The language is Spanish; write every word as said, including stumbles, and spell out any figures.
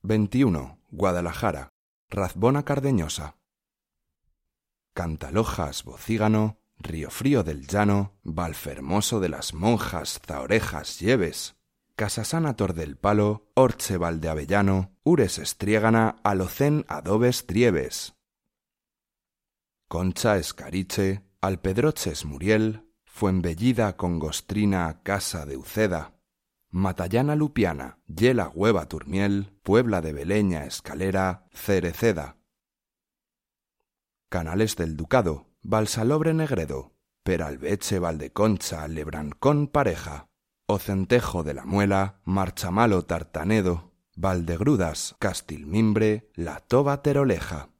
veintiuno. Guadalajara, Razbona Cardeñosa. Cantalojas, Bocígano, Río Frío del Llano, Valfermoso de las Monjas, Zaorejas, Lleves, Casasana Tor del Palo, Orche Valdeavellano, Ures Estriégana, Alocén Adobes Trieves. Concha Escariche, Alpedroches Muriel, Fuenbellida Congostrina, Casa de Uceda, Matallana Lupiana, Yela Hueva Turmiel, Puebla de Beleña Escalera, Cereceda. Canales del Ducado, Valsalobre Negredo, Peralbeche Valdeconcha, Lebrancón Pareja, Ocentejo de la Muela, Marchamalo Tartanedo, Valdegrudas, Castilmimbre, La Toba Teroleja.